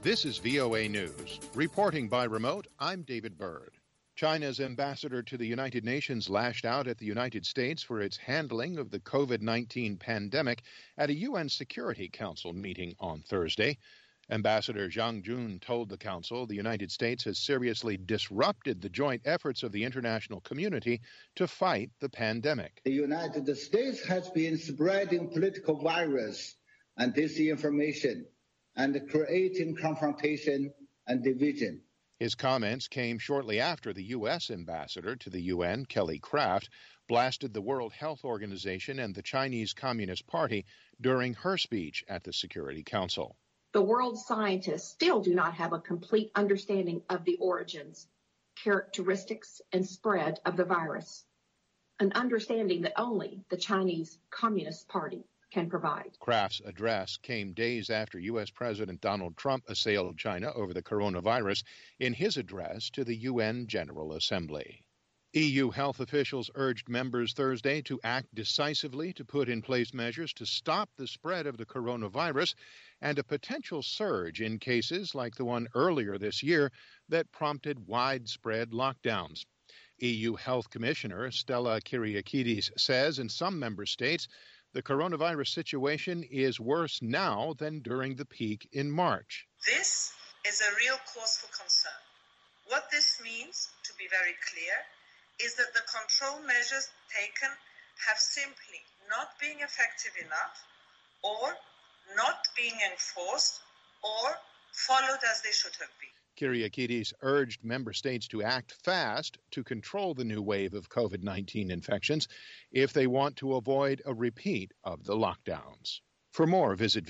This is VOA News. Reporting by remote, I'm David Byrd. China's ambassador to the United Nations lashed out at the United States for its handling of the COVID-19 pandemic at a UN Security Council meeting on Thursday. Ambassador Zhang Jun told the Council the United States has seriously disrupted the joint efforts of the international community to fight the pandemic. The United States has been spreading political virus and disinformation and creating confrontation and division. His comments came shortly after the U.S. ambassador to the UN, Kelly Craft, blasted the World Health Organization and the Chinese Communist Party during her speech at the Security Council. The world's scientists still do not have a complete understanding of the origins, characteristics, and spread of the virus, an understanding that only the Chinese Communist Party can provide. Kraft's address came days after U.S. President Donald Trump assailed China over the coronavirus in his address to the UN General Assembly. EU health officials urged members Thursday to act decisively to put in place measures to stop the spread of the coronavirus and a potential surge in cases like the one earlier this year that prompted widespread lockdowns. EU Health Commissioner Stella Kyriakides says in some member states the coronavirus situation is worse now than during the peak in March. This is a real cause for concern. What this means, to be very clear, is that the control measures taken have simply not been effective enough, or not being enforced, or followed as they should have been. Kyriakides urged member states to act fast to control the new wave of COVID-19 infections if they want to avoid a repeat of the lockdowns. For more, visit